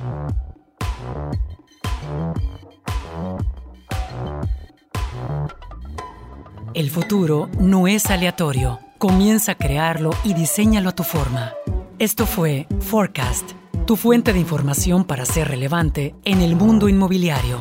El futuro no es aleatorio. Comienza a crearlo y diséñalo a tu forma. Esto fue Forecast, tu fuente de información para ser relevante en el mundo inmobiliario.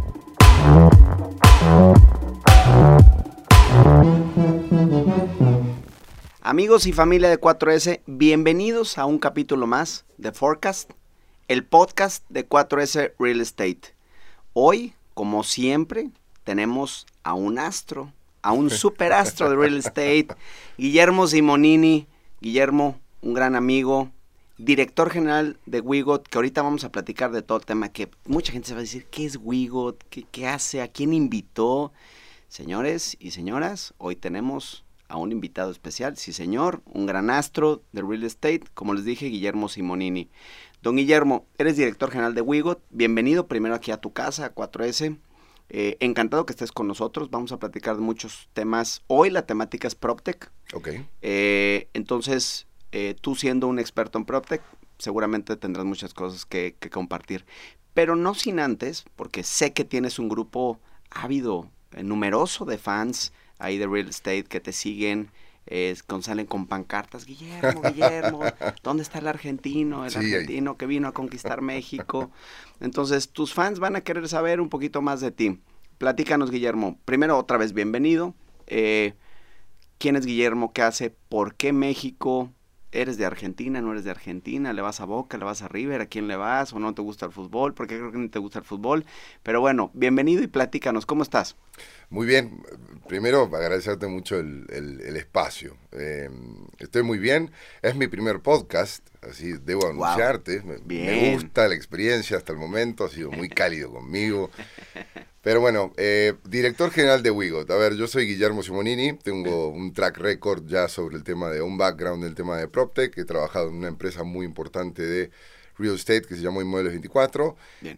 Amigos y familia de 4S, bienvenidos a un capítulo más de Forecast, el podcast de 4S Real Estate. Hoy, como siempre, tenemos a un astro, a un superastro de Real Estate, Guillermo Simonini. Guillermo, un gran amigo, director general de WeGot, que ahorita vamos a platicar de todo el tema, que mucha gente se va a decir, ¿qué es WeGot? ¿Qué hace? ¿A quién invitó? Señores y señoras, hoy tenemos a un invitado especial, sí señor, un gran astro de Real Estate, como les dije, Guillermo Simonini. Don Guillermo, eres director general de WeGot, bienvenido primero aquí a tu casa, a 4S. Encantado que estés con nosotros, vamos a platicar de muchos temas. Hoy la temática es PropTech. Ok. Entonces, tú siendo un experto en PropTech, seguramente tendrás muchas cosas que compartir. Pero no sin antes, porque sé que tienes un grupo ávido, numeroso de fans ahí de Real Estate que te siguen, salen con pancartas, Guillermo, ¿dónde está el argentino? El argentino que vino a conquistar México. Entonces, tus fans van a querer saber un poquito más de ti. Platícanos, Guillermo. Primero, otra vez, bienvenido. ¿Quién es Guillermo? ¿Qué hace? ¿Por qué México? ¿Eres de Argentina? ¿No eres de Argentina? ¿Le vas a Boca? ¿Le vas a River? ¿A quién le vas? ¿O no te gusta el fútbol? Porque creo que no te gusta el fútbol. Pero bueno, bienvenido y platícanos. ¿Cómo estás? Muy bien. Primero, agradecerte mucho el espacio. Estoy muy bien. Es mi primer podcast, así debo anunciarte. Wow. Me gusta la experiencia hasta el momento. Ha sido muy cálido conmigo. Pero bueno, director general de WeGot. A ver, yo soy Guillermo Simonini, tengo un track record ya sobre el tema un background del tema de PropTech. He trabajado en una empresa muy importante de Real Estate que se llamó Inmuebles 24.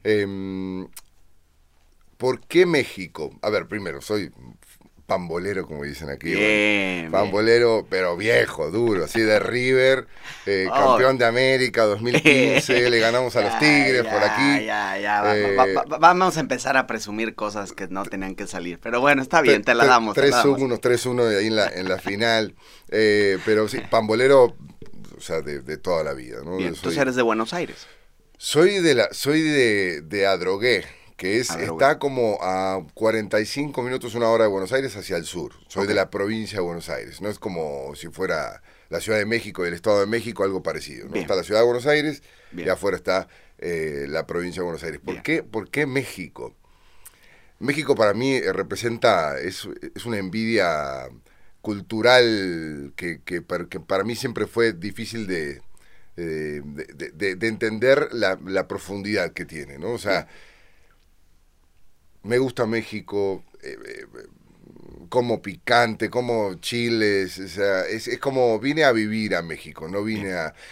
¿Por qué México? A ver, primero, soy pambolero, como dicen aquí. Bien, pambolero, bien. Pero viejo, duro, así de River, campeón de América 2015, le ganamos a los Tigres por aquí. Vamos a empezar a presumir cosas que no tenían que salir, pero bueno, está bien, te la damos. 3-1 de ahí en la final, pero sí, pambolero, o sea, de toda la vida, ¿no? Bien, entonces eres de Buenos Aires. Soy de Adrogué, que está como a 45 minutos, una hora de Buenos Aires hacia el sur. Soy de la provincia de Buenos Aires, no es como si fuera la Ciudad de México y el Estado de México, algo parecido, ¿no? Está la Ciudad de Buenos Aires y afuera está la provincia de Buenos Aires. ¿Por qué México? México para mí representa, es una envidia cultural que para mí siempre fue difícil de entender la profundidad que tiene, ¿no? O sea, me gusta México, como picante, como chiles, o sea, es como vine a vivir a México, no vine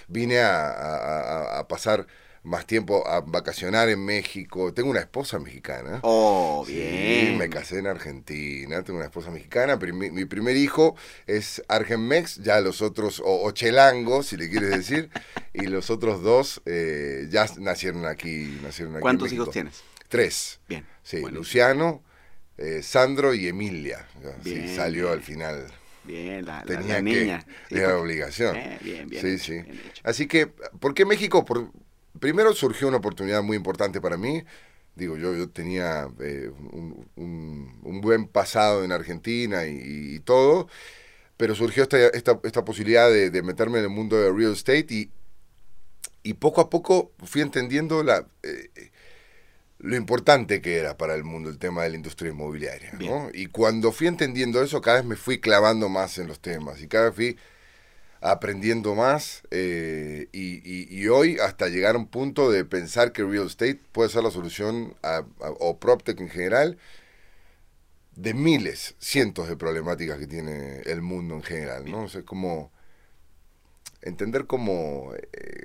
a pasar más tiempo, a vacacionar en México. Tengo una esposa mexicana. Oh, sí, bien. Me casé en Argentina, tengo una esposa mexicana, mi primer hijo es Argenmex, ya los otros, o Chelango, si le quieres decir, y los otros dos ya nacieron aquí. ¿Cuántos hijos tienes? 3. Bien. Sí, buenísimo. Luciano, Sandro y Emilia. Bien, sí, salió al final. Bien, la Tenía niña. Sí, era obligación. Bien Sí, hecho, sí. bien hecho. Así que, ¿por qué México? Primero surgió una oportunidad muy importante para mí. Digo, yo tenía un buen pasado en Argentina y todo, pero surgió esta posibilidad de meterme en el mundo de real estate y poco a poco fui entendiendo lo importante que era para el mundo el tema de la industria inmobiliaria, ¿no? Y cuando fui entendiendo eso, cada vez me fui clavando más en los temas y cada vez fui aprendiendo más y hoy hasta llegar a un punto de pensar que real estate puede ser la solución o PropTech en general de miles, cientos de problemáticas que tiene el mundo en general, ¿no? O sea, como entender como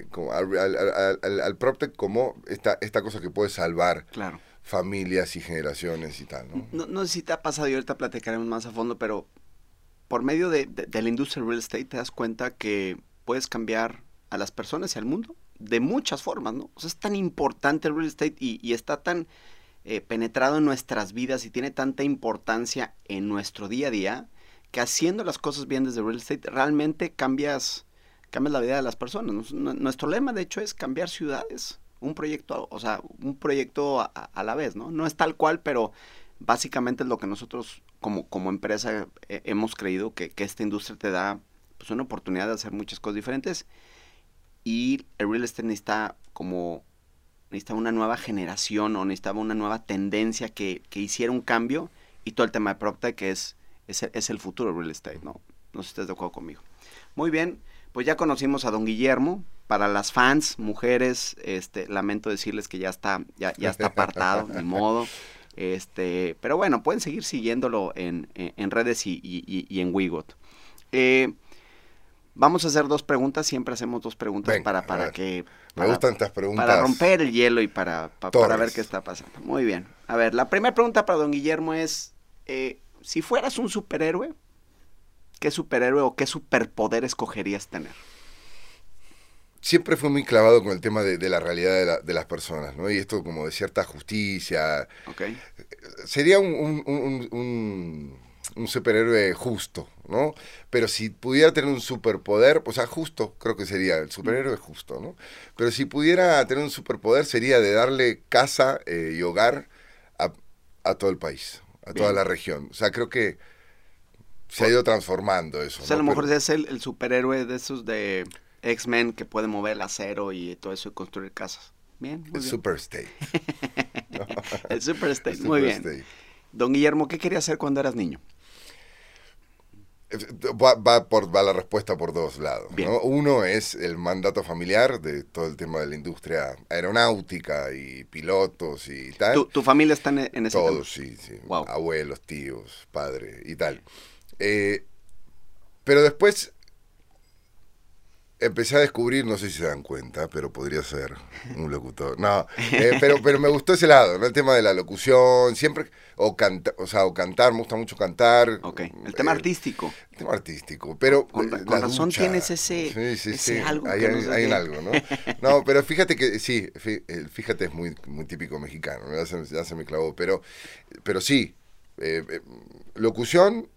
al PropTech como esta cosa que puede salvar familias y generaciones y tal, ¿no? No sé si te ha pasado y ahorita platicaremos más a fondo, pero por medio de la industria real estate te das cuenta que puedes cambiar a las personas y al mundo de muchas formas, ¿no? O sea, es tan importante el real estate y está tan penetrado en nuestras vidas y tiene tanta importancia en nuestro día a día, que haciendo las cosas bien desde real estate realmente cambias la vida de las personas. Nuestro lema, de hecho, es cambiar ciudades, un proyecto a la vez, ¿no? No es tal cual, pero básicamente es lo que nosotros como empresa hemos creído que esta industria te da, pues, una oportunidad de hacer muchas cosas diferentes, y el real estate necesita una nueva generación, o necesitaba una nueva tendencia que hiciera un cambio, y todo el tema de PropTech es el futuro del real estate, ¿no? No sé si estás de acuerdo conmigo. Muy bien, pues ya conocimos a don Guillermo. Para las fans, mujeres, lamento decirles que ya está apartado, ni modo. Pero bueno, pueden seguir siguiéndolo en redes y en Wigot. Vamos a hacer 2 preguntas, siempre hacemos 2 preguntas. Venga, para que... Me gustan estas preguntas. Para romper el hielo y para ver qué está pasando. Muy bien. A ver, la primera pregunta para don Guillermo es, si fueras un superhéroe, ¿qué superhéroe o qué superpoder escogerías tener? Siempre fui muy clavado con el tema de la realidad de las personas, ¿no? Y esto como de cierta justicia. Okay. Sería un superhéroe justo, ¿no? Pero si pudiera tener un superpoder, o sea, justo creo que sería el superhéroe justo, ¿no? Pero si pudiera tener un superpoder sería de darle casa y hogar a todo el país, a toda la región. O sea, creo que se ha ido transformando eso. O sea, ¿no? a lo mejor es el superhéroe de esos de X-Men que puede mover el acero y todo eso y construir casas. Bien, muy bien. Super State. El Super State, El muy Super bien. State. Don Guillermo, ¿qué querías hacer cuando eras niño? Va la respuesta por 2 lados, Bien. ¿no? Uno es el mandato familiar de todo el tema de la industria aeronáutica y pilotos y tal. ¿Tu familia está en ese tema? Todos, sí. Wow. Abuelos, tíos, padre y tal. Pero después empecé a descubrir, no sé si se dan cuenta, pero podría ser un locutor. No, pero me gustó ese lado, ¿no? El tema de la locución, siempre, o cantar, me gusta mucho cantar. Ok, el tema artístico. El tema artístico, pero Con razón ducha, tienes ese algo. Hay un algo, ¿no? No, pero fíjate que, sí, fíjate, es muy, muy típico mexicano, ¿no? Ya se me clavó, pero sí, locución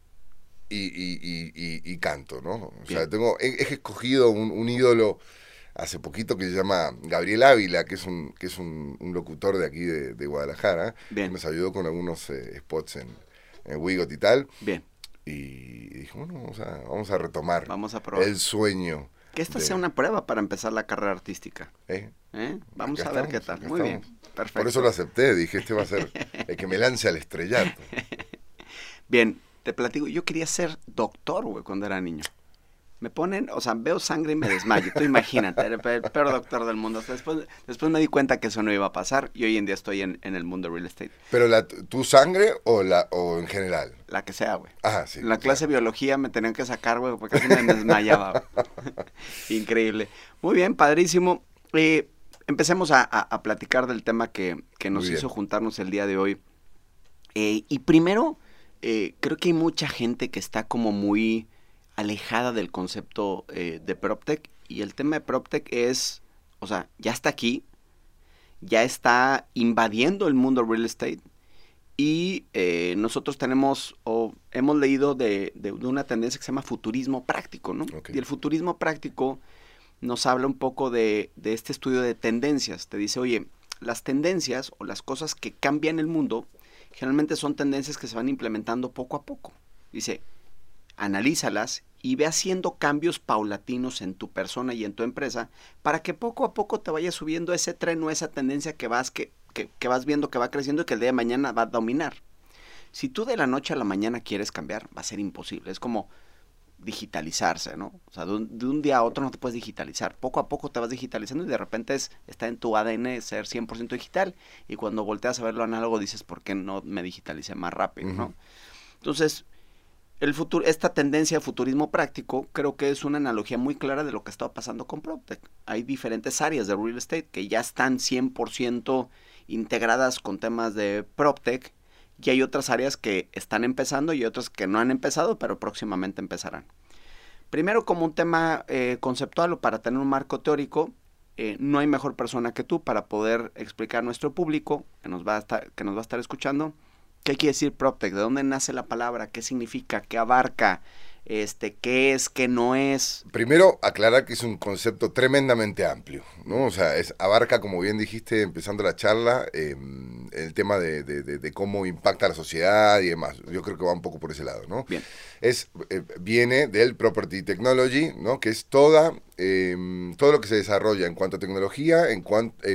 y canto, ¿no? O sea, he escogido un ídolo hace poquito que se llama Gabriel Ávila, que es un locutor de aquí de Guadalajara. Bien. Que nos ayudó con algunos spots en Wigot y tal. Bien. Y dije, bueno, vamos a retomar. Vamos a probar. El sueño. Que esta sea una prueba para empezar la carrera artística. ¿Eh? Vamos Acá a ver estamos, qué tal. acá Muy estamos. bien. Perfecto. Por eso lo acepté, dije, este va a ser el que me lance al estrellato. Bien, te platico, yo quería ser doctor, güey, cuando era niño. Me ponen, o sea, veo sangre y me desmayo. Tú imagínate, era el peor doctor del mundo. Después me di cuenta que eso no iba a pasar y hoy en día estoy en el mundo real estate. ¿Pero tu sangre o en general? La que sea, güey. Ajá, sí. En la clase de biología me tenían que sacar, güey, porque casi me desmayaba. Increíble. Muy bien, padrísimo. Empecemos a platicar del tema que nos hizo juntarnos el día de hoy. Y primero, creo que hay mucha gente que está como muy alejada del concepto de PropTech, y el tema de PropTech es, o sea, ya está aquí, ya está invadiendo el mundo real estate, y nosotros tenemos o hemos leído de una tendencia que se llama futurismo práctico, ¿no? Okay. Y el futurismo práctico nos habla un poco de este estudio de tendencias. Te dice, oye, las tendencias o las cosas que cambian el mundo generalmente son tendencias que se van implementando poco a poco. Dice, analízalas y ve haciendo cambios paulatinos en tu persona y en tu empresa para que poco a poco te vaya subiendo ese tren o esa tendencia que vas viendo que va creciendo y que el día de mañana va a dominar. Si tú de la noche a la mañana quieres cambiar, va a ser imposible. Es como digitalizarse, ¿no? O sea, de un día a otro no te puedes digitalizar. Poco a poco te vas digitalizando y de repente está en tu ADN ser 100% digital, y cuando volteas a ver lo análogo dices, ¿por qué no me digitalicé más rápido, no? Entonces, esta tendencia de futurismo práctico creo que es una analogía muy clara de lo que está pasando con PropTech. Hay diferentes áreas de real estate que ya están 100% integradas con temas de PropTech, y hay otras áreas que están empezando y otras que no han empezado, pero próximamente empezarán. Primero, como un tema conceptual o para tener un marco teórico, no hay mejor persona que tú para poder explicar a nuestro público que nos va a estar escuchando qué quiere decir PropTech, de dónde nace la palabra, qué significa, qué abarca, qué es, qué no es. Primero, aclarar que es un concepto tremendamente amplio, ¿no? O sea, abarca, como bien dijiste, empezando la charla, el tema de cómo impacta la sociedad y demás. Yo creo que va un poco por ese lado, ¿no? Bien. Viene del Property Technology, ¿no? Que es todo lo que se desarrolla en cuanto a tecnología, en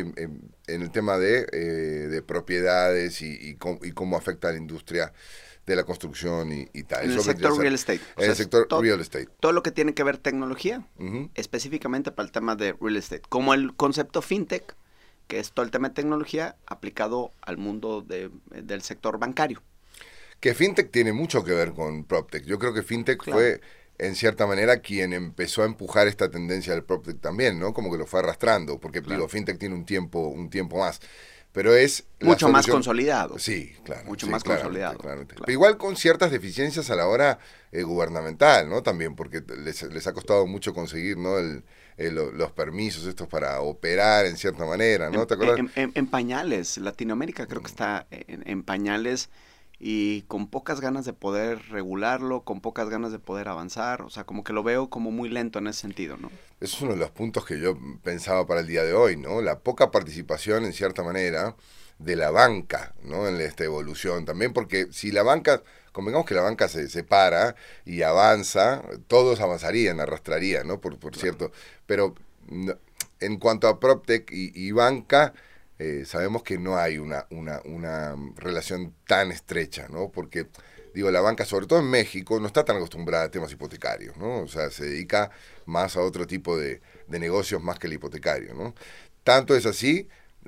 el tema de propiedades y cómo afecta a la industria de la construcción y tal. En el sector real estate. En el sector real estate. Todo lo que tiene que ver tecnología, Uh-huh. específicamente para el tema de real estate. Como el concepto fintech, que es todo el tema de tecnología aplicado al mundo del sector bancario. Que fintech tiene mucho que ver con PropTech. Yo creo que fintech Claro. fue, en cierta manera, quien empezó a empujar esta tendencia del PropTech también, ¿no? Como que lo fue arrastrando, porque Claro. digo, fintech tiene un tiempo más. Pero es la Mucho más solución- consolidado. Sí, claro. Mucho sí, más claramente, consolidado. claramente. Claro. Pero igual con ciertas deficiencias a la hora gubernamental, ¿no? También, porque les ha costado mucho conseguir, ¿no? Los permisos estos para operar en cierta manera, ¿no? ¿Te acuerdas? En pañales. Latinoamérica creo que está en pañales y con pocas ganas de poder regularlo, con pocas ganas de poder avanzar. O sea, como que lo veo como muy lento en ese sentido, ¿no? Eso es uno de los puntos que yo pensaba para el día de hoy, ¿no? La poca participación, en cierta manera, de la banca, ¿no? En esta evolución también, porque si la banca, convengamos que la banca se separa y avanza, todos avanzarían, arrastrarían, ¿no? Por cierto, pero en cuanto a PropTech y banca, sabemos que no hay una relación tan estrecha, ¿no? Porque, digo, la banca, sobre todo en México, no está tan acostumbrada a temas hipotecarios, ¿no? O sea, se dedica más a otro tipo de negocios más que el hipotecario, ¿no? Tanto es así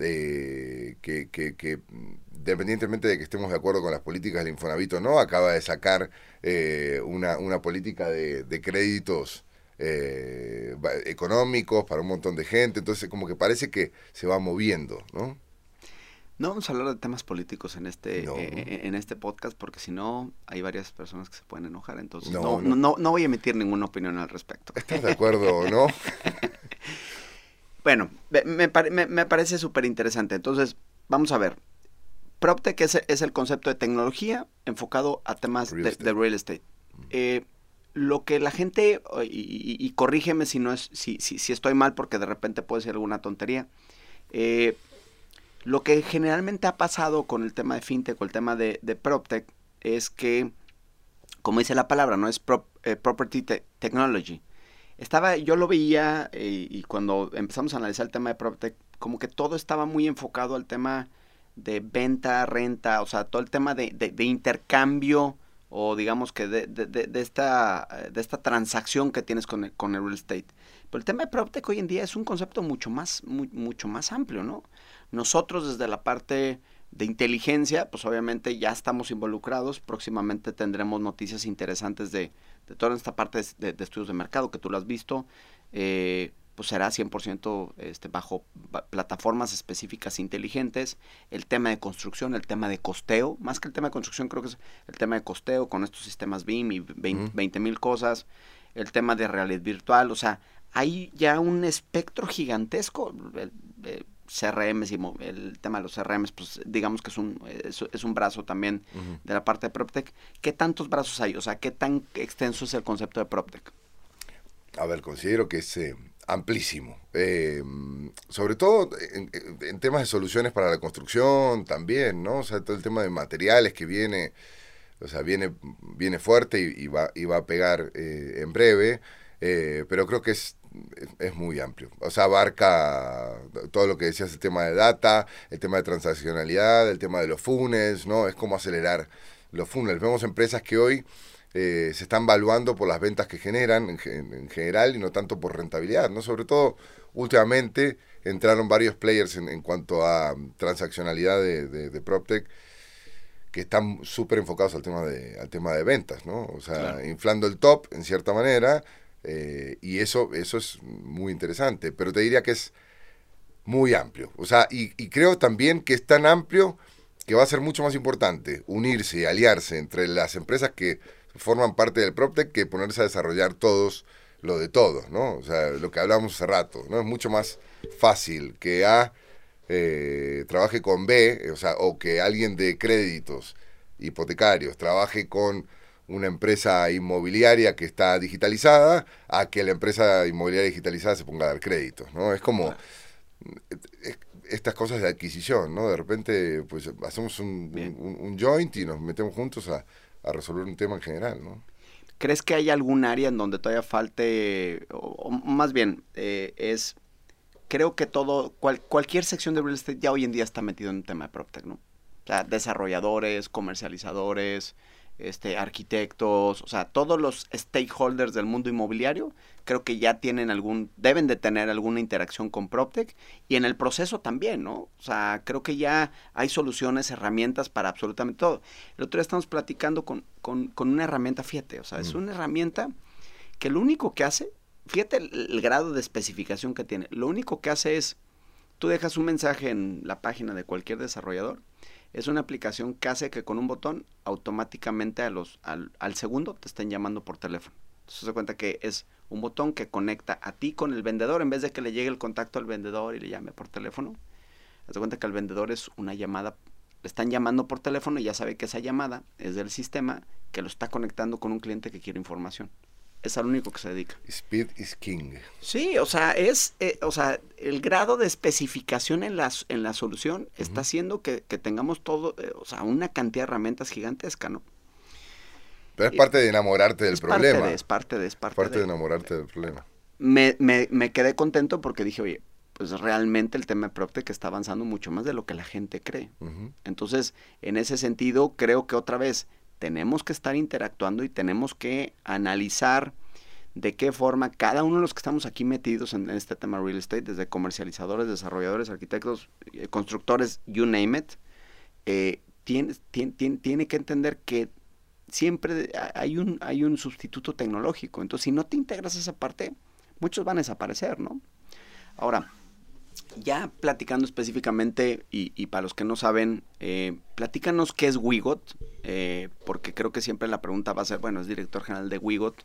que independientemente de que estemos de acuerdo con las políticas del Infonavit o no, acaba de sacar una política de créditos económicos para un montón de gente, entonces como que parece que se va moviendo, ¿no? No vamos a hablar de temas políticos en No. en este podcast porque si no hay varias personas que se pueden enojar, entonces No. no voy a emitir ninguna opinión al respecto. ¿Estás de acuerdo o no? Bueno, me parece súper interesante. Entonces, vamos a ver. PropTech es el concepto de tecnología enfocado a temas de real estate. Lo que la gente, y corrígeme si no es, si estoy mal porque de repente puede ser alguna tontería, lo que generalmente ha pasado con el tema de fintech o el tema de PropTech es que, como dice la palabra, no es property technology. Yo lo veía y cuando empezamos a analizar el tema de PropTech, como que todo estaba muy enfocado al tema de venta, renta, o sea, todo el tema de intercambio o digamos que de esta transacción que tienes con el real estate. Pero el tema de PropTech hoy en día es un concepto mucho más amplio, ¿no? Nosotros desde la parte de inteligencia, pues obviamente ya estamos involucrados, próximamente tendremos noticias interesantes de toda esta parte de estudios de mercado que tú lo has visto, pues será 100% bajo plataformas específicas inteligentes, el tema de construcción, el tema de costeo, más que el tema de construcción creo que es el tema de costeo con estos sistemas BIM y 20,000 cosas, el tema de realidad virtual, o sea, hay ya un espectro gigantesco, CRMs y el tema de los CRMs, pues digamos que es un brazo también de la parte de PropTech. ¿Qué tantos brazos hay? O sea, ¿qué tan extenso es el concepto de PropTech? A ver, considero que es amplísimo. Sobre todo en temas de soluciones para la construcción también, ¿no? O sea, todo el tema de materiales que viene, o sea, viene fuerte y va a pegar en breve, pero creo que es muy amplio. O sea, abarca todo lo que decías, el tema de data, el tema de transaccionalidad, el tema de los funnels, ¿no? Es como acelerar los funnels. Vemos empresas que hoy se están valuando por las ventas que generan en general y no tanto por rentabilidad, ¿no? Sobre todo, últimamente entraron varios players en cuanto a transaccionalidad de PropTech que están súper enfocados al tema de ventas, ¿no? O sea, claro, inflando el top en cierta manera, y eso es muy interesante, pero te diría que es muy amplio. O sea, y creo también que es tan amplio que va a ser mucho más importante unirse y aliarse entre las empresas que forman parte del PropTech que ponerse a desarrollar todos lo de todos, ¿no? O sea, lo que hablábamos hace rato, ¿no? Es mucho más fácil que A trabaje con B, o sea, o que alguien de créditos hipotecarios trabaje con una empresa inmobiliaria que está digitalizada, a que la empresa inmobiliaria digitalizada se ponga a dar créditos, ¿no? Es como estas cosas de adquisición, ¿no? De repente, pues hacemos un joint y nos metemos juntos a resolver un tema en general, ¿no? ¿Crees que hay algún área en donde todavía falte, o más bien, creo que cualquier sección de real estate ya hoy en día está metido en un tema de PropTech, ¿no? O sea, desarrolladores, comercializadores, arquitectos, o sea, todos los stakeholders del mundo inmobiliario, creo que ya deben de tener alguna interacción con PropTech, y en el proceso también, ¿no? O sea, creo que ya hay soluciones, herramientas para absolutamente todo. El otro día estamos platicando con una herramienta, fíjate, o sea, es una herramienta que lo único que hace, fíjate el grado de especificación que tiene, lo único que hace es, tú dejas un mensaje en la página de cualquier desarrollador. Es una aplicación que hace que con un botón automáticamente al segundo te estén llamando por teléfono. Entonces se cuenta que es un botón que conecta a ti con el vendedor, en vez de que le llegue el contacto al vendedor y le llame por teléfono. Se cuenta que al vendedor es una llamada, le están llamando por teléfono y ya sabe que esa llamada es del sistema que lo está conectando con un cliente que quiere información. Es al único que se dedica. Speed is king. Sí, o sea, el grado de especificación en la solución está haciendo que tengamos todo, o sea, una cantidad de herramientas gigantesca, ¿no? Pero es parte de enamorarte del problema. Es parte de enamorarte del problema. Me quedé contento porque dije, oye, pues realmente el tema de PropTech está avanzando mucho más de lo que la gente cree. Entonces, en ese sentido, creo que otra vez tenemos que estar interactuando y tenemos que analizar de qué forma cada uno de los que estamos aquí metidos en este tema real estate, desde comercializadores, desarrolladores, arquitectos, constructores, you name it, tiene que entender que siempre hay un sustituto tecnológico. Entonces, si no te integras a esa parte, muchos van a desaparecer, ¿no? Ahora, ya platicando específicamente, y para los que no saben, platícanos qué es Wigot, porque creo que siempre la pregunta va a ser, bueno, es director general de Wigot,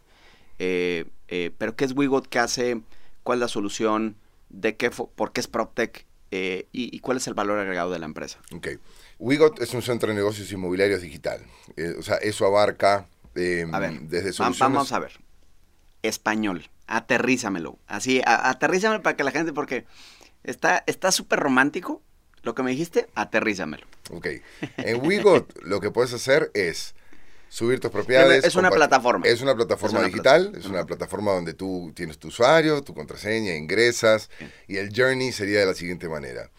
pero ¿qué es Wigot? ¿Qué hace? ¿Cuál es la solución? ¿Por qué es PropTech? ¿Y cuál es el valor agregado de la empresa? Ok. Wigot es un centro de negocios inmobiliarios digital. O sea, eso abarca desde soluciones... Vamos a ver. Español. Aterrízamelo. Así, aterrízamelo para que la gente, porque está súper romántico lo que me dijiste, aterrízamelo. Ok. En Wigot lo que puedes hacer es subir tus propiedades. Es una plataforma. Es una plataforma digital, es una plataforma donde tú tienes tu usuario, tu contraseña, ingresas, y el journey sería de la siguiente manera.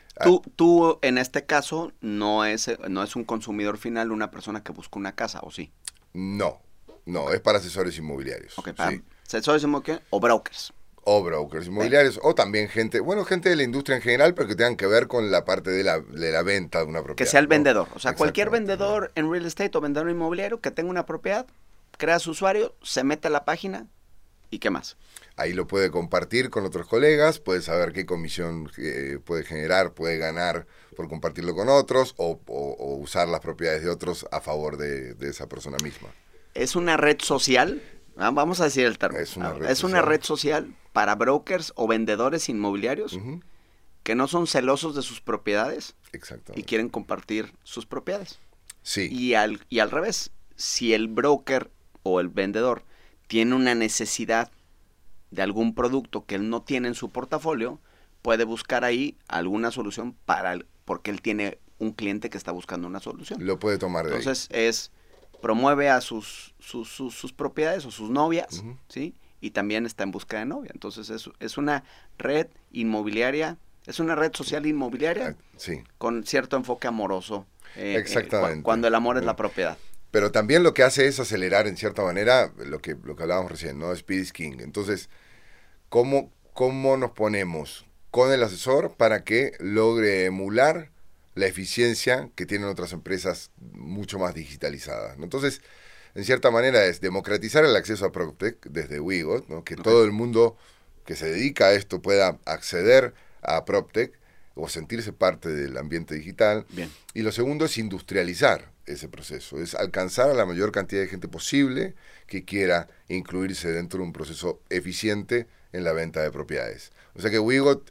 Tú en este caso no es un consumidor final, una persona que busca una casa, ¿o sí? No, es para asesores inmobiliarios. Ok, para asesores inmobiliarios o brokers. O brokers inmobiliarios, o también gente de la industria en general, pero que tengan que ver con la parte de la venta de una propiedad. Que sea el vendedor, o sea, cualquier vendedor en real estate o vendedor inmobiliario que tenga una propiedad, crea su usuario, se mete a la página, ¿y qué más? Ahí lo puede compartir con otros colegas, puede saber qué comisión puede generar, puede ganar por compartirlo con otros, o usar las propiedades de otros a favor de esa persona misma. ¿Es una red social? Vamos a decir el término. Es una red social para brokers o vendedores inmobiliarios que no son celosos de sus propiedades y quieren compartir sus propiedades. Sí. Y al revés, si el broker o el vendedor tiene una necesidad de algún producto que él no tiene en su portafolio, puede buscar ahí alguna solución porque él tiene un cliente que está buscando una solución. Lo puede tomar de ahí. Entonces promueve a sus propiedades o sus novias, ¿sí? Y también está en busca de novia. Entonces es una red inmobiliaria, es una red social inmobiliaria con cierto enfoque amoroso. Exactamente. Cuando el amor es la propiedad. Pero también lo que hace es acelerar en cierta manera lo que hablábamos recién, ¿no? Speed is king. Entonces, ¿cómo nos ponemos con el asesor para que logre emular la eficiencia que tienen otras empresas mucho más digitalizadas, ¿no? Entonces, en cierta manera es democratizar el acceso a PropTech desde Wigot, ¿no? Que todo el mundo que se dedica a esto pueda acceder a PropTech o sentirse parte del ambiente digital. Bien. Y lo segundo es industrializar ese proceso, es alcanzar a la mayor cantidad de gente posible que quiera incluirse dentro de un proceso eficiente en la venta de propiedades. O sea que Wigot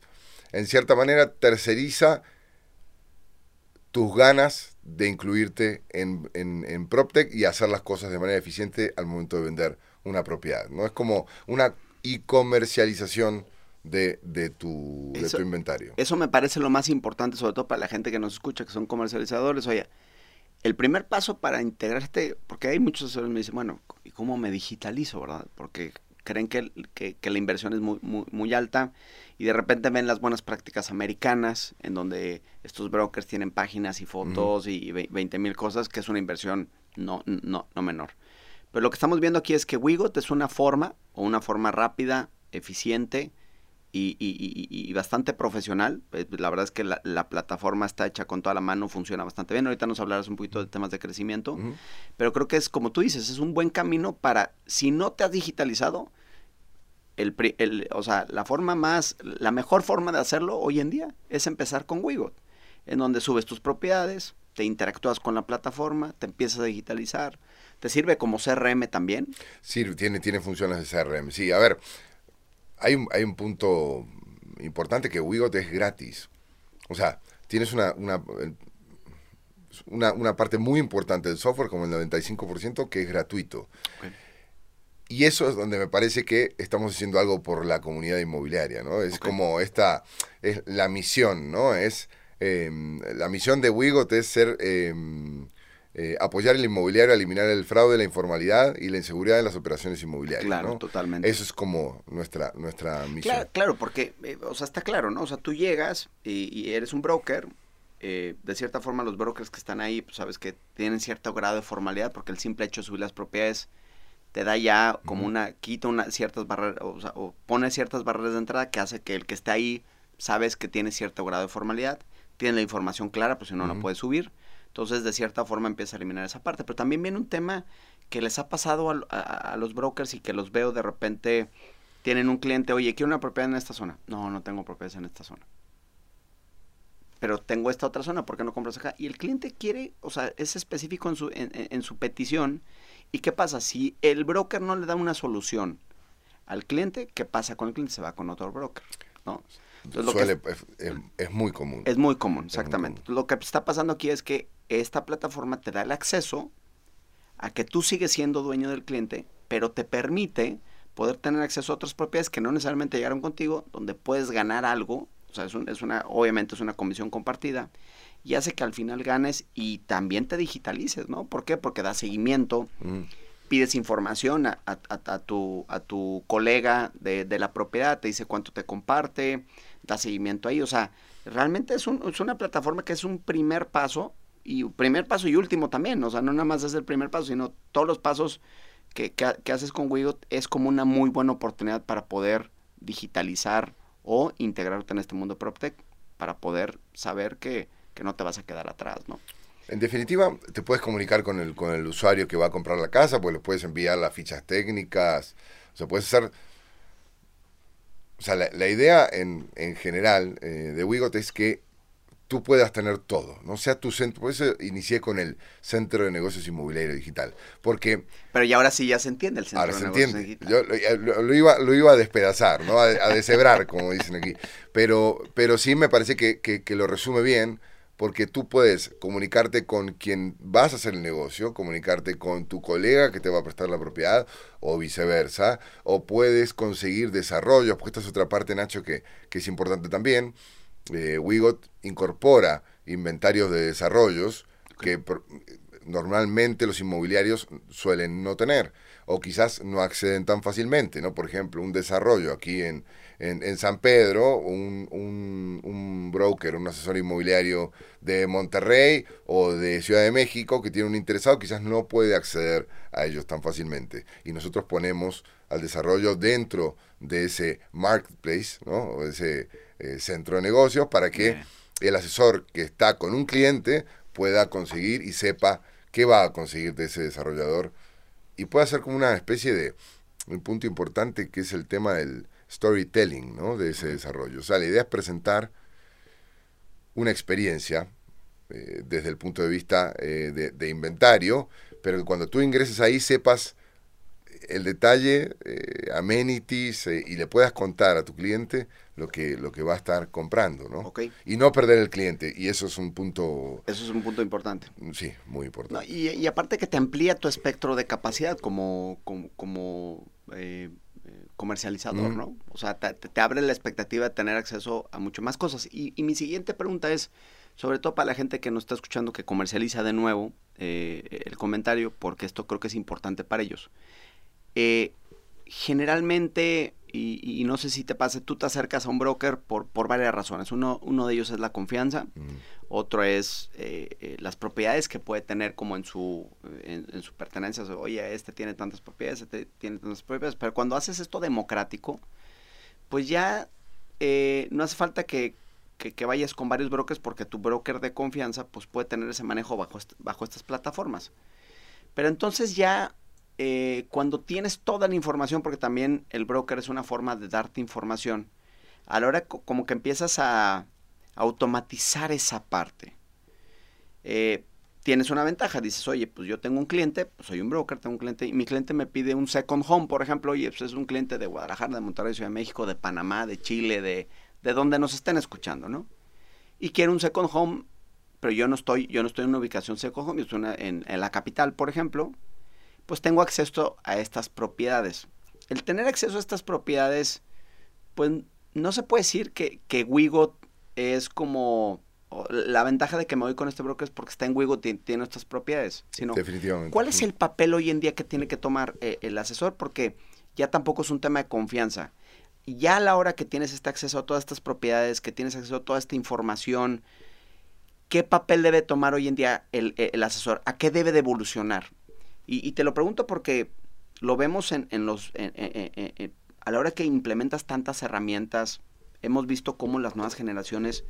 en cierta manera, terceriza tus ganas de incluirte en PropTech y hacer las cosas de manera eficiente al momento de vender una propiedad, ¿no? Es como una e-comercialización de tu inventario. Eso me parece lo más importante, sobre todo para la gente que nos escucha, que son comercializadores. Oye, el primer paso para integrarte, porque hay muchos asesores que me dicen, bueno, ¿y cómo me digitalizo, verdad? Porque creen que la inversión es muy alta y de repente ven las buenas prácticas americanas, en donde estos brokers tienen páginas y fotos y 20,000 cosas, que es una inversión no menor. Pero lo que estamos viendo aquí es que Wigot es una forma rápida, eficiente y bastante profesional. La verdad es que la plataforma está hecha con toda la mano, funciona bastante bien. Ahorita nos hablarás un poquito de temas de crecimiento, pero creo que es, como tú dices, es un buen camino para, si no te has digitalizado, la mejor forma de hacerlo hoy en día es empezar con Wigot, en donde subes tus propiedades, te interactúas con la plataforma, te empiezas a digitalizar, te sirve como CRM también. Sí, tiene funciones de CRM. Sí, a ver, hay un punto importante, que Wigot es gratis. O sea, tienes una parte muy importante del software, como el 95%, que es gratuito. Okay. Y eso es donde me parece que estamos haciendo algo por la comunidad inmobiliaria, ¿no? Es como es la misión, ¿no? La misión de Wigot es ser apoyar el inmobiliario a eliminar el fraude, la informalidad y la inseguridad de las operaciones inmobiliarias. Claro, ¿no? Totalmente. Eso es como nuestra misión. Claro, porque, está claro, ¿no? O sea, tú llegas y eres un broker. De cierta forma, los brokers que están ahí, pues sabes que tienen cierto grado de formalidad, porque el simple hecho de subir las propiedades te da ya como quita ciertas barreras, o pone ciertas barreras de entrada que hace que el que esté ahí, sabes que tiene cierto grado de formalidad, tiene la información clara, pues si no, no puede subir. Entonces, de cierta forma, empieza a eliminar esa parte. Pero también viene un tema que les ha pasado a los brokers y que los veo de repente, tienen un cliente, oye, quiero una propiedad en esta zona. No tengo propiedades en esta zona. Pero tengo esta otra zona, ¿por qué no compras acá? Y el cliente quiere, es específico en su petición. ¿Y qué pasa? Si el broker no le da una solución al cliente, ¿qué pasa con el cliente? Se va con otro broker, ¿no? Entonces, es muy común. Es muy común, exactamente. Muy común. Lo que está pasando aquí es que esta plataforma te da el acceso a que tú sigues siendo dueño del cliente, pero te permite poder tener acceso a otras propiedades que no necesariamente llegaron contigo, donde puedes ganar algo. O sea, obviamente es una comisión compartida y hace que al final ganes y también te digitalices, ¿no? ¿Por qué? Porque da seguimiento, pides información a tu colega de la propiedad, te dice cuánto te comparte, da seguimiento ahí. O sea, realmente es una plataforma que es un primer paso y último también. O sea, no nada más es el primer paso, sino todos los pasos que haces con Wigot es como una muy buena oportunidad para poder digitalizar o integrarte en este mundo PropTech, para poder saber que no te vas a quedar atrás, ¿no? En definitiva, te puedes comunicar con el usuario que va a comprar la casa, pues le puedes enviar las fichas técnicas, o sea, puedes hacer... O sea, la idea en general de Wigot es que tú puedas tener todo, ¿no? Sea tu centro. Por eso inicié con el Centro de Negocios Inmobiliario Digital, porque... Pero ya ahora sí ya se entiende el Centro de Negocios Digital. Yo lo iba a despedazar, ¿no? A deshebrar, como dicen aquí. Pero sí me parece que lo resume bien, porque tú puedes comunicarte con quien vas a hacer el negocio, comunicarte con tu colega que te va a prestar la propiedad, o viceversa, o puedes conseguir desarrollos, porque esta es otra parte, Nacho, que es importante también. Wigot incorpora inventarios de desarrollos que normalmente los inmobiliarios suelen no tener, o quizás no acceden tan fácilmente, ¿no? Por ejemplo, un desarrollo aquí en San Pedro, un broker, un asesor inmobiliario de Monterrey o de Ciudad de México que tiene un interesado, quizás no puede acceder a ellos tan fácilmente. Y nosotros ponemos al desarrollo dentro de ese marketplace, ¿no? O ese centro de negocios, para que el asesor que está con un cliente pueda conseguir y sepa qué va a conseguir de ese desarrollador, y pueda ser como una especie de un punto importante, que es el tema del storytelling, ¿no? De ese desarrollo. O sea, la idea es presentar una experiencia desde el punto de vista de inventario, pero que cuando tú ingreses ahí sepas el detalle, amenities, y le puedas contar a tu cliente lo que va a estar comprando, ¿no? Okay. Y no perder el cliente, y eso es un punto... Eso es un punto importante. Sí, muy importante. No, y aparte que te amplía tu espectro de capacidad como comercializador, ¿no? O sea, te abre la expectativa de tener acceso a mucho más cosas. Y mi siguiente pregunta es, sobre todo para la gente que nos está escuchando, que comercializa de nuevo el comentario, porque esto creo que es importante para ellos. Generalmente, y no sé si te pase, tú te acercas a un broker por varias razones. Uno de ellos es la confianza, otro es las propiedades que puede tener como en su pertenencia. O sea, oye, este tiene tantas propiedades, este tiene tantas propiedades, pero cuando haces esto democrático, pues ya no hace falta que vayas con varios brokers, porque tu broker de confianza pues puede tener ese manejo bajo estas plataformas. Pero entonces ya cuando tienes toda la información, porque también el broker es una forma de darte información, a la hora como que empiezas a automatizar esa parte, tienes una ventaja. Dices, oye, pues yo tengo un cliente, pues soy un broker, tengo un cliente, y mi cliente me pide un second home, por ejemplo. Oye, pues es un cliente de Guadalajara, de Monterrey, Ciudad de México, de Panamá, de Chile, de donde nos estén escuchando, ¿no? Y quiere un second home, pero yo no estoy en una ubicación second home, yo estoy en la capital, por ejemplo. Pues tengo acceso a estas propiedades. El tener acceso a estas propiedades, pues no se puede decir que Wigot es como... La ventaja de que me voy con este broker es porque está en Wigot y tiene estas propiedades. Sino, definitivamente. ¿cuál es el papel hoy en día que tiene que tomar el asesor? Porque ya tampoco es un tema de confianza. Y ya a la hora que tienes este acceso a todas estas propiedades, que tienes acceso a toda esta información, ¿qué papel debe tomar hoy en día el asesor? ¿A qué debe de evolucionar? Y te lo pregunto porque lo vemos a la hora que implementas tantas herramientas. Hemos visto cómo las nuevas generaciones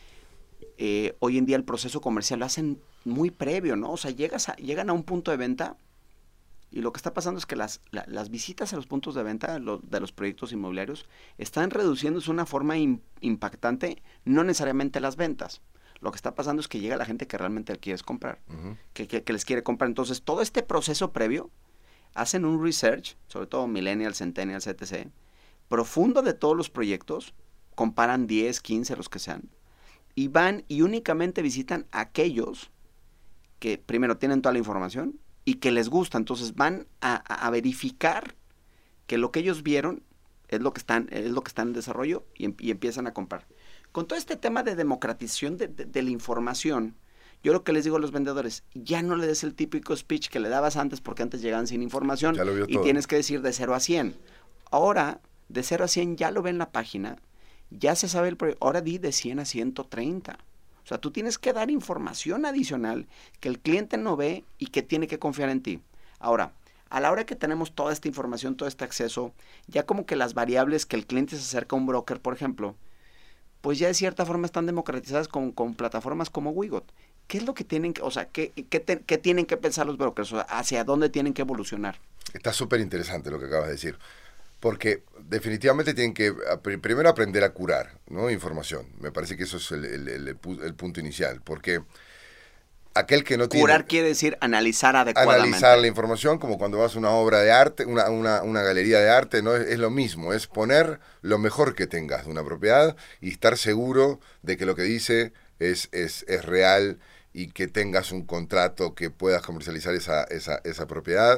hoy en día el proceso comercial lo hacen muy previo, ¿no? O sea, llegan a un punto de venta y lo que está pasando es que las visitas a los puntos de venta de los proyectos inmobiliarios están reduciéndose de una forma impactante, no necesariamente las ventas. Lo que está pasando es que llega la gente que realmente quieres comprar, que les quiere comprar. Entonces, todo este proceso previo, hacen un research, sobre todo millennials, centennials, etc., profundo de todos los proyectos, comparan 10, 15, los que sean, y van y únicamente visitan a aquellos que primero tienen toda la información y que les gusta. Entonces, van a verificar que lo que ellos vieron es lo que está en desarrollo y empiezan a comprar. Con todo este tema de democratización de la información, yo lo que les digo a los vendedores, ya no le des el típico speech que le dabas antes, porque antes llegaban sin información y todo. Tienes que decir de 0 a 100. Ahora, de 0 a 100 ya lo ve en la página, ya se sabe el proyecto. Ahora di de 100 a 130. O sea, tú tienes que dar información adicional que el cliente no ve y que tiene que confiar en ti. Ahora, a la hora que tenemos toda esta información, todo este acceso, ya como que las variables que el cliente se acerca a un broker, por ejemplo, pues ya de cierta forma están democratizadas con plataformas como Wigot. ¿Qué es lo que tienen que, o sea, qué tienen que pensar los brokers? O sea, ¿hacia dónde tienen que evolucionar? Está súper interesante lo que acabas de decir, porque definitivamente tienen que primero aprender a curar, ¿no? Información. Me parece que eso es el punto inicial, porque aquel que no tiene... Curar quiere decir analizar adecuadamente. Analizar la información, como cuando vas a una obra de arte, una galería de arte, ¿no? Es lo mismo, es poner lo mejor que tengas de una propiedad y estar seguro de que lo que dice es real y que tengas un contrato que puedas comercializar esa propiedad.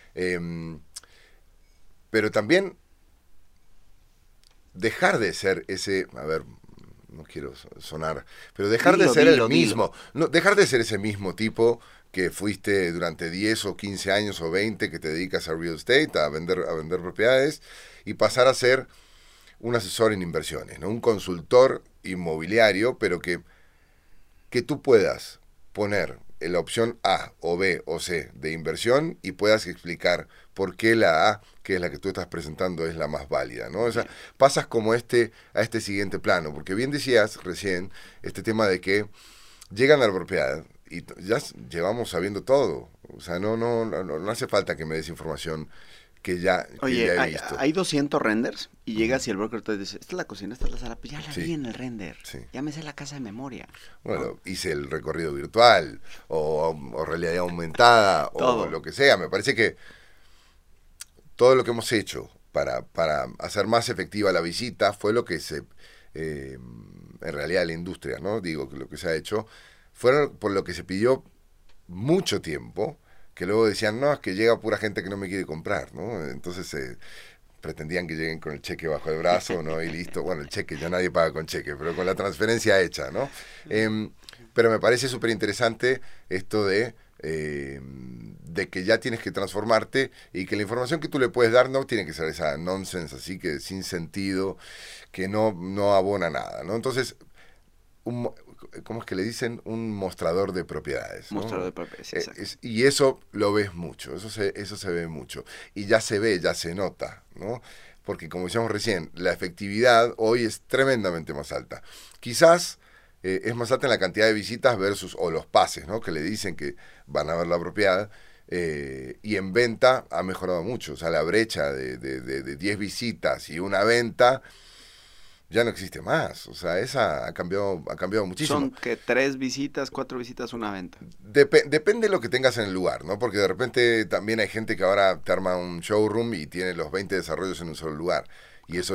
Pero también dejar de ser ese... A ver, no quiero sonar, pero dejar de ser el mismo, no, dejar de ser ese mismo tipo que fuiste durante 10 o 15 años o 20 que te dedicas a real estate, a vender propiedades, y pasar a ser un asesor en inversiones, ¿no? Un consultor inmobiliario, pero que tú puedas poner la opción A o B o C de inversión y puedas explicar por qué la A, que es la que tú estás presentando, es la más válida, ¿no? O sea, pasas como a este siguiente plano, porque bien decías recién este tema de que llegan a la propiedad y ya llevamos sabiendo todo. O sea, no hace falta que me des información que ya he visto. Hay 200 renders y llegas y el broker te dice, esta es la cocina, esta es la sala, pues ya la vi en el render, ya me sé la casa de memoria. Bueno, hice el recorrido virtual o realidad aumentada o lo que sea. Me parece que todo lo que hemos hecho para hacer más efectiva la visita fue lo que en realidad la industria, ¿no? Digo, que lo que se ha hecho, fueron por lo que se pidió mucho tiempo, que luego decían, no, es que llega pura gente que no me quiere comprar, ¿no? Entonces pretendían que lleguen con el cheque bajo el brazo, ¿no? Y listo. Bueno, el cheque, ya nadie paga con cheque, pero con la transferencia hecha, ¿no? Pero me parece súper interesante esto de que ya tienes que transformarte y que la información que tú le puedes dar no tiene que ser esa nonsense así que sin sentido, que no abona nada, ¿no? Entonces, ¿cómo es que le dicen? Un mostrador de propiedades, ¿no? Mostrador de propiedades, exacto. Y eso lo ves mucho, eso se ve mucho. Y ya se ve, ya se nota, ¿no? Porque como decíamos recién, la efectividad hoy es tremendamente más alta. Quizás es más alta en la cantidad de visitas o los pases, ¿no? Que le dicen que van a ver la propiedad. Y en venta ha mejorado mucho. O sea, la brecha de 10 visitas y una venta ya no existe más. O sea, esa ha cambiado muchísimo. Son que 3 visitas, 4 visitas, una venta. Depende de lo que tengas en el lugar, ¿no? Porque de repente también hay gente que ahora te arma un showroom y tiene los 20 desarrollos en un solo lugar. Y eso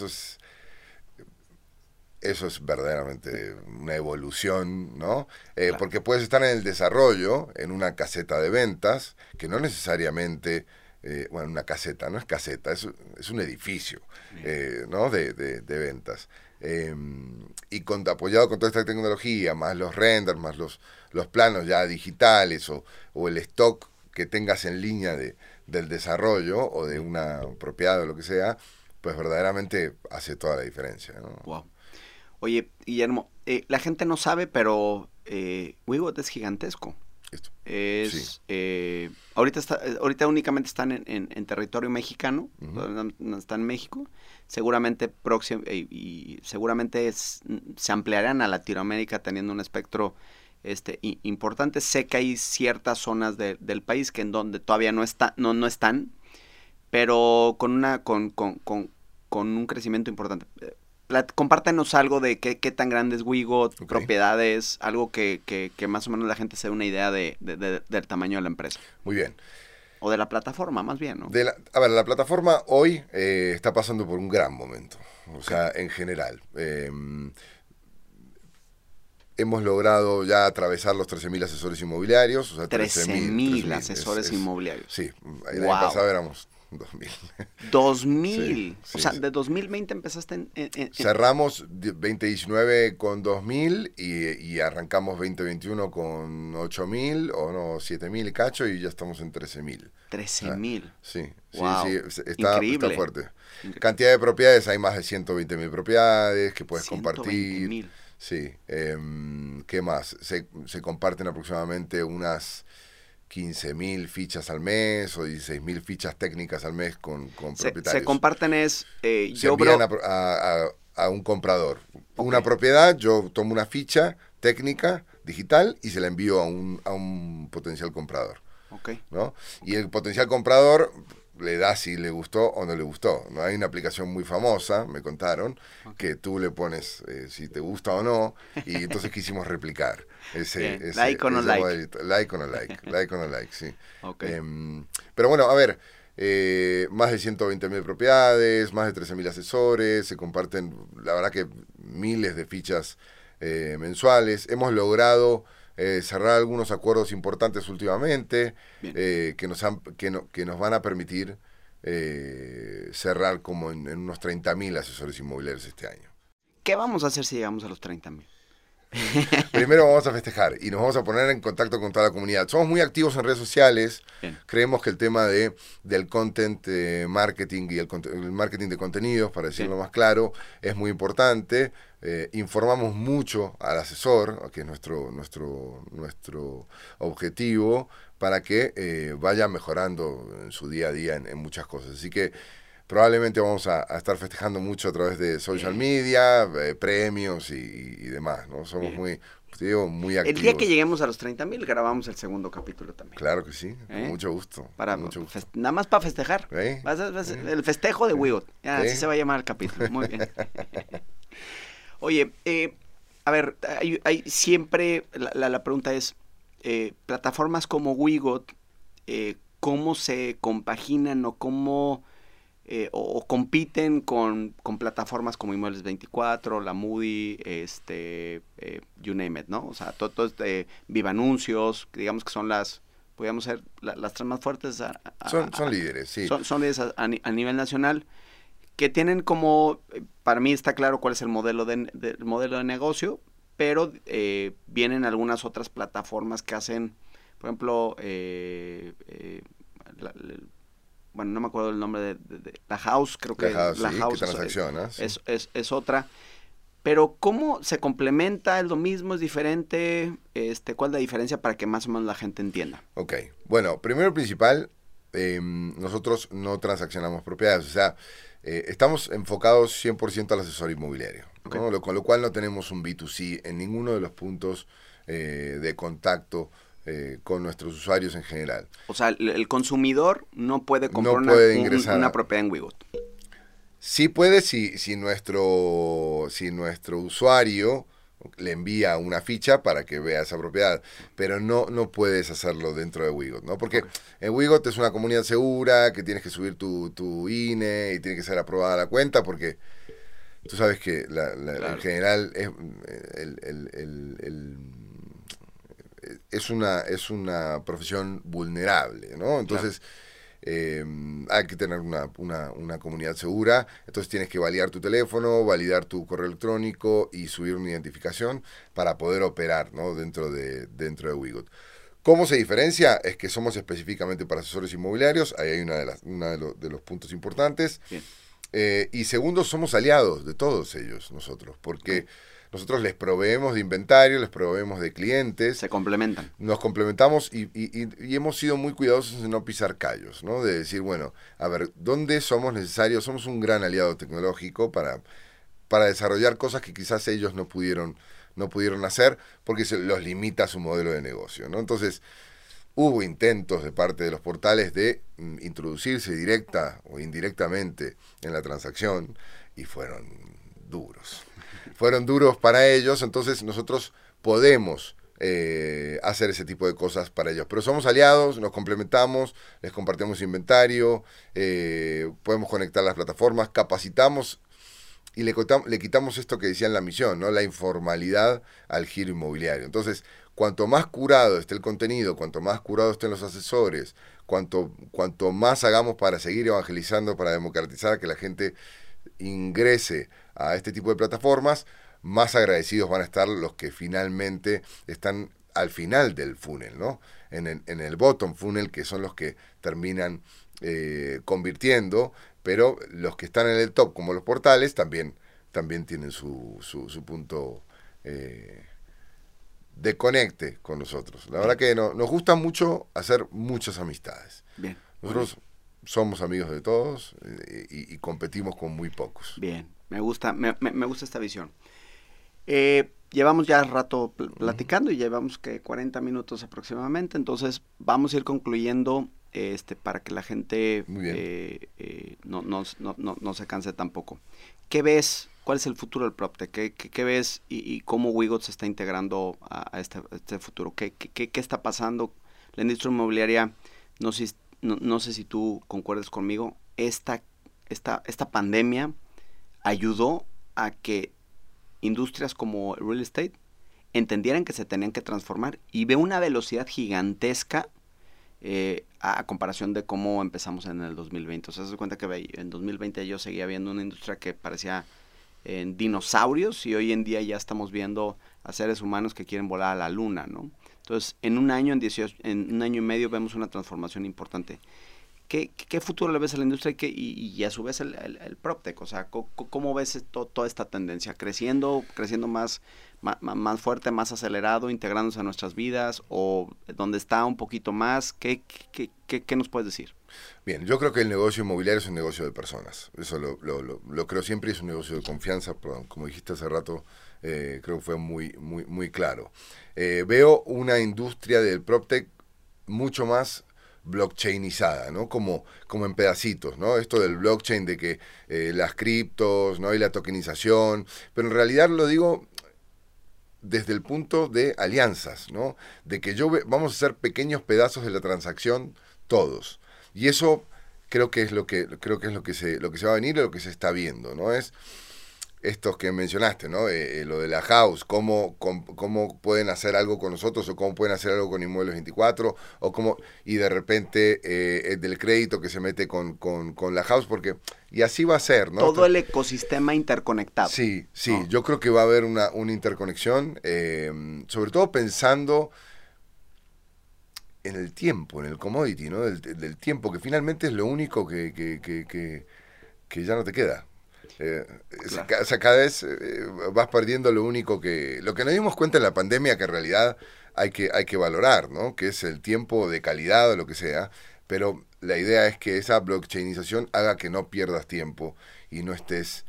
es verdaderamente una evolución, ¿no? Claro. Porque puedes estar en el desarrollo, en una caseta de ventas, que no necesariamente, bueno, una caseta, no es caseta, es un edificio, ¿no? De ventas. Y apoyado con toda esta tecnología, más los renders, más los planos ya digitales o el stock que tengas en línea del desarrollo o de una propiedad o lo que sea, pues verdaderamente hace toda la diferencia, ¿no? Wow. Oye, Guillermo, la gente no sabe, pero Wigot es gigantesco. Sí. Ahorita únicamente están en territorio mexicano, no están en México. Seguramente seguramente se ampliarán a Latinoamérica teniendo un espectro importante. Sé que hay ciertas zonas del país que en donde todavía no están, pero con un crecimiento importante. Compártenos algo de qué tan grande es Wigot, Okay. propiedades, algo que más o menos la gente se dé una idea del tamaño de la empresa. Muy bien. O de la plataforma, más bien, ¿no? La plataforma hoy está pasando por un gran momento. O sea, en general. Hemos logrado ya atravesar los 13.000 asesores inmobiliarios. O sea, 13.000 asesores inmobiliarios. Sí, el Wow. año pasado éramos 2.000. 2.000. Sí, O sea, sí. de 2020 empezaste Cerramos 2019 con 2.000 y arrancamos 2021 con 8.000 o no, 7.000 y cacho y ya estamos en 13.000. 13.000. Sí, Wow. sí, está Increíble. fuerte. Increíble. Cantidad de propiedades, hay más de 120.000 propiedades que puedes compartir. 120,000. Sí, ¿qué más? Se comparten aproximadamente unas 15.000 fichas al mes o 16.000 fichas técnicas al mes con propietarios. Se comparten Se envían a un comprador. Ok. Una propiedad, yo tomo una ficha técnica digital y se la envío a un potencial comprador, Ok. ¿no? Y el potencial comprador le da si le gustó o no le gustó, ¿no? Hay una aplicación muy famosa, me contaron, que tú le pones si te gusta o no, y entonces quisimos replicar ese like o no like. modelito. Like o no like, like o no like, sí. Okay. Pero bueno, a ver, más de 120.000 propiedades, más de 13.000 asesores, se comparten, la verdad que miles de fichas mensuales. Hemos logrado cerrar algunos acuerdos importantes últimamente que nos van a permitir cerrar como en unos 30.000 asesores inmobiliarios este año. ¿Qué vamos a hacer si llegamos a los 30.000? Primero vamos a festejar y nos vamos a poner en contacto con toda la comunidad. Somos muy activos en redes sociales. Bien. Creemos que el tema del content marketing y el marketing de contenidos, para decirlo más claro, es muy importante. Informamos mucho al asesor, que es nuestro objetivo, para que vaya mejorando en su día a día en muchas cosas. Así que probablemente vamos a estar festejando mucho a través de social media, premios y demás, ¿no? Somos muy activos. El día que lleguemos a los 30.000 grabamos el segundo capítulo también. Claro que sí, con mucho gusto. Nada más para festejar. El festejo de Wigot. Así se va a llamar el capítulo. Muy bien. Oye, a ver, hay siempre la pregunta es, plataformas como Wigot, cómo se compaginan o cómo o compiten con plataformas como Inmuebles 24, la Moody, you name it, ¿no? O sea, todo Viva Anuncios, que digamos que son podríamos ser las tres más fuertes. Son líderes, sí. Son líderes a nivel nacional, que tienen como, para mí está claro cuál es el modelo de negocio, pero vienen algunas otras plataformas que hacen, por ejemplo, bueno, no me acuerdo el nombre de la House, creo que la House que transacciona, es otra. Pero ¿cómo se complementa? ¿Es lo mismo? ¿Es diferente? ¿Cuál es la diferencia para que más o menos la gente entienda? Ok, bueno, primero principal, nosotros no transaccionamos propiedades, o sea, estamos enfocados 100% al asesor inmobiliario, okay, ¿no? Con lo cual no tenemos un B2C en ninguno de los puntos de contacto con nuestros usuarios en general. O sea, el consumidor no puede comprar una propiedad en Wigot. Sí puede si nuestro usuario le envía una ficha para que vea esa propiedad, pero no puedes hacerlo dentro de Wigot, ¿no? Porque en Wigot es una comunidad segura, que tienes que subir tu INE y tiene que ser aprobada la cuenta, porque tú sabes que claro, en general es una profesión vulnerable, ¿no? Entonces, claro, hay que tener una comunidad segura. Entonces tienes que validar tu teléfono, validar tu correo electrónico y subir una identificación para poder operar, ¿no? dentro de Wigot. ¿Cómo se diferencia? Es que somos específicamente para asesores inmobiliarios. Ahí hay uno de los puntos importantes. Y segundo, somos aliados de todos ellos nosotros, porque nosotros les proveemos de inventario, les proveemos de clientes. Se complementan. Nos complementamos y hemos sido muy cuidadosos en no pisar callos, ¿no? De decir, bueno, a ver, ¿dónde somos necesarios? Somos un gran aliado tecnológico para desarrollar cosas que quizás ellos no pudieron hacer porque se los limita su modelo de negocio, ¿no? Entonces, hubo intentos de parte de los portales de introducirse directa o indirectamente en la transacción y fueron duros. Fueron duros para ellos, entonces nosotros podemos hacer ese tipo de cosas para ellos. Pero somos aliados, nos complementamos, les compartimos inventario, podemos conectar las plataformas, capacitamos y le quitamos esto que decía en la misión, ¿no? La informalidad al giro inmobiliario. Entonces, cuanto más curado esté el contenido, cuanto más curado estén los asesores, cuanto más hagamos para seguir evangelizando, para democratizar, que la gente ingrese a este tipo de plataformas, más agradecidos van a estar los que finalmente están al final del funnel, ¿no? En el bottom funnel, que son los que terminan convirtiendo, pero los que están en el top, como los portales, también tienen su punto de conecte con nosotros. La verdad que nos gusta mucho hacer muchas amistades. Bien. Nosotros somos amigos de todos y competimos con muy pocos. Bien, me gusta esta visión. Llevamos ya rato platicando y llevamos 40 minutos aproximadamente, entonces vamos a ir concluyendo para que la gente no se canse tampoco. ¿Qué ves? ¿Cuál es el futuro del PropTech? ¿Qué ves y cómo Wigot se está integrando a este futuro? ¿Qué está pasando? La industria inmobiliaria, no sé si tú concuerdas conmigo, esta pandemia ayudó a que industrias como real estate entendieran que se tenían que transformar y ve una velocidad gigantesca a comparación de cómo empezamos en el 2020. O sea, se da cuenta que en 2020 yo seguía viendo una industria que parecía en dinosaurios y hoy en día ya estamos viendo a seres humanos que quieren volar a la luna, ¿no? Entonces, en un año y medio vemos una transformación importante. ¿Qué futuro le ves a la industria y a su vez el PropTech? O sea, ¿cómo ves toda esta tendencia? ¿Creciendo más fuerte, más acelerado, integrándose a nuestras vidas? ¿O donde está un poquito más? ¿Qué nos puedes decir? Bien, yo creo que el negocio inmobiliario es un negocio de personas. Eso lo creo siempre, es un negocio de confianza. Perdón, como dijiste hace rato, creo que fue muy claro. Veo una industria del PropTech mucho más blockchainizada, ¿no? Como en pedacitos, ¿no? Esto del blockchain, de que las criptos, ¿no? Y la tokenización, pero en realidad lo digo desde el punto de alianzas, ¿no? De que vamos a hacer pequeños pedazos de la transacción todos. Y eso creo que es lo que se va a venir y lo que se está viendo, ¿no? Es estos que mencionaste, ¿no? Lo de la house, cómo pueden hacer algo con nosotros o cómo pueden hacer algo con Inmuebles 24 y de repente el del crédito que se mete con la house, porque y así va a ser, ¿no? Todo el ecosistema interconectado. Sí, ¿no? Yo creo que va a haber una interconexión, sobre todo pensando en el tiempo, en el commodity, ¿no? Del tiempo, que finalmente es lo único que ya no te queda. Claro. O sea, cada vez vas perdiendo lo que nos dimos cuenta en la pandemia, que en realidad hay que valorar, ¿no? Que es el tiempo de calidad o lo que sea, pero la idea es que esa blockchainización haga que no pierdas tiempo y no estés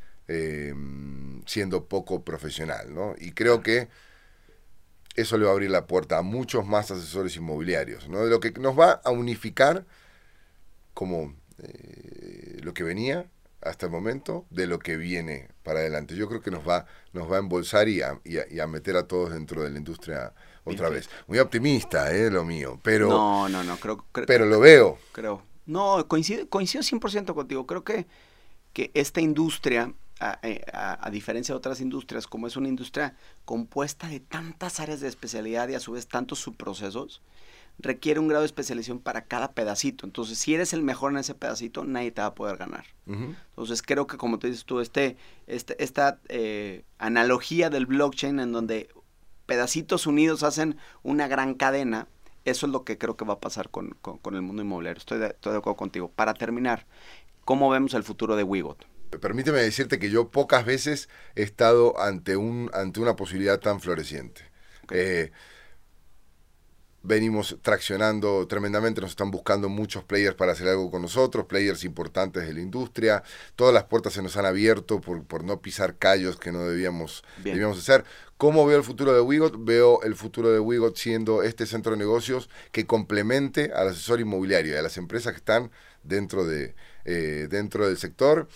siendo poco profesional, ¿no? Y creo que eso le va a abrir la puerta a muchos más asesores inmobiliarios, ¿no? De lo que nos va a unificar como lo que venía hasta el momento, de lo que viene para adelante. Yo creo que nos va a embolsar y a meter a todos dentro de la industria otra vez. Muy optimista, lo mío, pero... No, pero lo veo. Creo. No, coincido 100% contigo. Creo que esta industria, a diferencia de otras industrias, como es una industria compuesta de tantas áreas de especialidad y a su vez tantos subprocesos, requiere un grado de especialización para cada pedacito. Entonces, si eres el mejor en ese pedacito, nadie te va a poder ganar. Uh-huh. Entonces, creo que como te dices tú, esta analogía del blockchain en donde pedacitos unidos hacen una gran cadena, eso es lo que creo que va a pasar con el mundo inmobiliario. Estoy de acuerdo contigo. Para terminar, ¿cómo vemos el futuro de Wigot? Permíteme decirte que yo pocas veces he estado ante una posibilidad tan floreciente. Okay. Venimos traccionando tremendamente, nos están buscando muchos players para hacer algo con nosotros, players importantes de la industria, todas las puertas se nos han abierto por no pisar callos que no debíamos hacer. ¿Cómo veo el futuro de Wigot? Veo el futuro de Wigot siendo este centro de negocios que complemente al asesor inmobiliario y a las empresas que están dentro del sector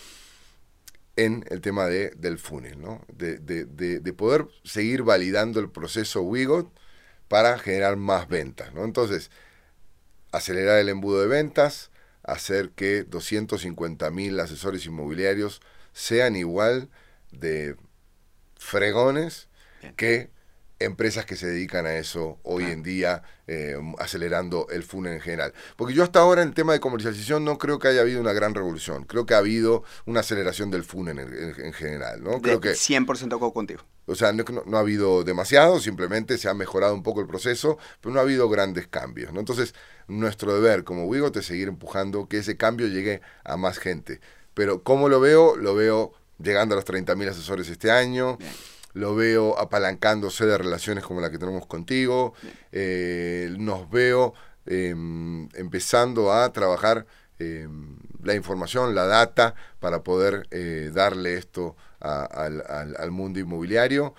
en el tema del funnel, ¿no? De poder seguir validando el proceso Wigot para generar más ventas, ¿no? Entonces, acelerar el embudo de ventas, hacer que 250,000 asesores inmobiliarios sean igual de fregones que empresas que se dedican a eso hoy en día, acelerando el funnel en general. Porque yo hasta ahora en el tema de comercialización no creo que haya habido una gran revolución. Creo que ha habido una aceleración del funnel en general, ¿no? Creo que 100% contigo. O sea, no ha habido demasiado, simplemente se ha mejorado un poco el proceso, pero no ha habido grandes cambios, ¿no? Entonces, nuestro deber como Wigot es seguir empujando que ese cambio llegue a más gente. Pero ¿cómo lo veo? Lo veo llegando a los 30,000 asesores este año. Bien. Lo veo apalancándose de relaciones como la que tenemos contigo. Nos veo empezando a trabajar la información, la data, para poder darle esto al mundo inmobiliario.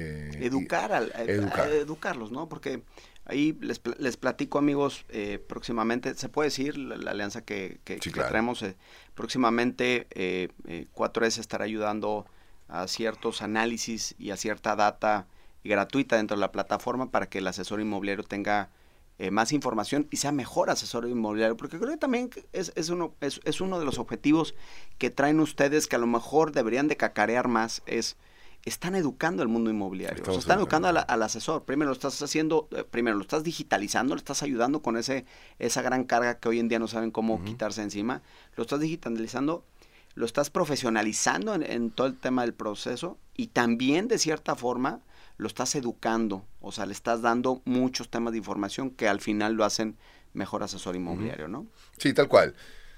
Educarlos, ¿no? Porque ahí les platico, amigos, próximamente, se puede decir, la alianza que claro. traemos, próximamente 4S estará ayudando a ciertos análisis y a cierta data gratuita dentro de la plataforma para que el asesor inmobiliario tenga más información y sea mejor asesor inmobiliario, porque creo que también es uno de los objetivos que traen ustedes, que a lo mejor deberían de cacarear más, están educando al mundo inmobiliario, o sea, están educando al asesor. Primero lo estás digitalizando, le estás ayudando con esa gran carga que hoy en día no saben cómo quitarse encima, lo estás digitalizando, lo estás profesionalizando en todo el tema del proceso y también de cierta forma lo estás educando, o sea, le estás dando muchos temas de información que al final lo hacen mejor asesor inmobiliario, ¿no? Sí, tal cual.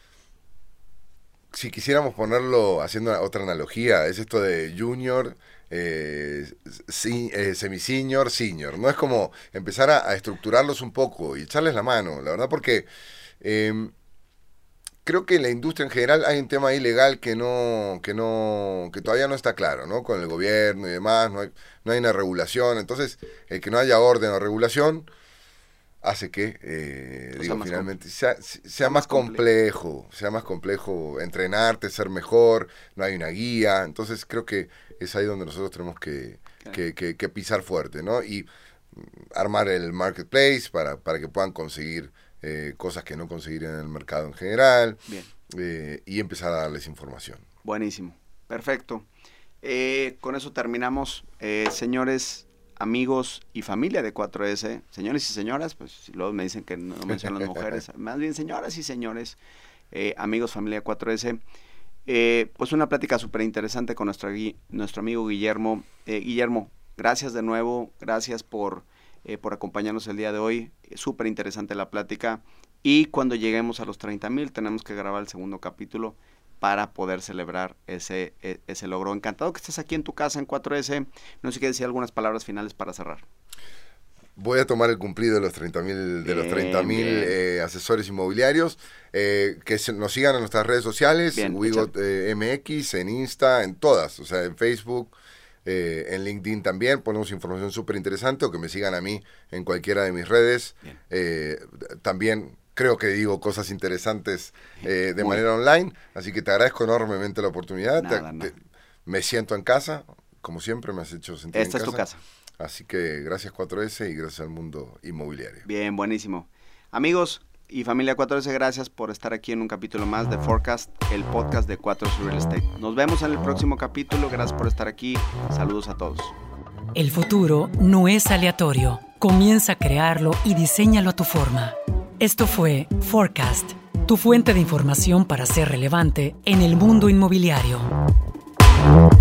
Si quisiéramos ponerlo haciendo otra analogía, es esto de junior, semi-senior, senior, ¿no? Es como empezar a estructurarlos un poco y echarles la mano, la verdad, porque creo que en la industria en general hay un tema ilegal que todavía no está claro, ¿no? Con el gobierno y demás, no hay una regulación. Entonces, el que no haya orden o regulación hace que, finalmente sea más complejo, entrenarte, ser mejor, no hay una guía. Entonces, creo que es ahí donde nosotros tenemos que pisar fuerte, ¿no? Y armar el marketplace para que puedan conseguir cosas que no conseguirían en el mercado en general. Bien. Y empezar a darles información. Buenísimo, perfecto. Con eso terminamos, señores, amigos y familia de 4S, señores y señoras, pues si luego me dicen que no mencionan las mujeres, más bien señoras y señores, amigos, familia de 4S, pues una plática súper interesante con nuestro amigo Guillermo. Guillermo, gracias de nuevo, gracias por acompañarnos el día de hoy, súper interesante la plática, y cuando lleguemos a los 30,000 tenemos que grabar el segundo capítulo para poder celebrar ese logro. Encantado que estés aquí en tu casa en 4S. No sé si quieres decir algunas palabras finales para cerrar. Voy a tomar el cumplido de los 30,000 asesores inmobiliarios. Que nos sigan en nuestras redes sociales, Wigot MX, en Insta, en todas, o sea, en Facebook, en LinkedIn también, ponemos información súper interesante, o que me sigan a mí en cualquiera de mis redes. También creo que digo cosas interesantes de manera online, así que te agradezco enormemente la oportunidad. Me siento en casa, como siempre me has hecho sentir en casa. Esta es tu casa. Así que gracias 4S y gracias al mundo inmobiliario. Bien, buenísimo. Amigos y familia 4S, gracias por estar aquí en un capítulo más de Forecast, el podcast de 4S Real Estate. Nos vemos en el próximo capítulo, gracias por estar aquí, saludos a todos. El futuro no es aleatorio, comienza a crearlo y diséñalo a tu forma. Esto fue Forecast, tu fuente de información para ser relevante en el mundo inmobiliario.